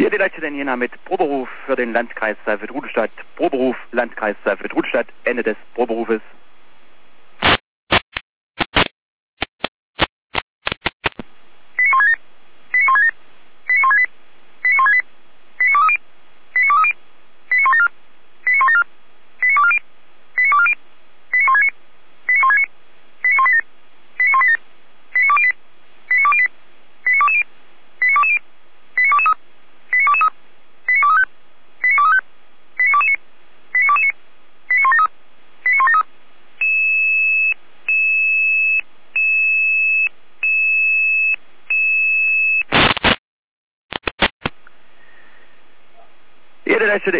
die Leute denn hier mit Proberuf für den Landkreis Saalfeld-Rudolstadt. Proberuf, Landkreis Saalfeld-Rudolstadt, Ende des Proberufes. Jede Leute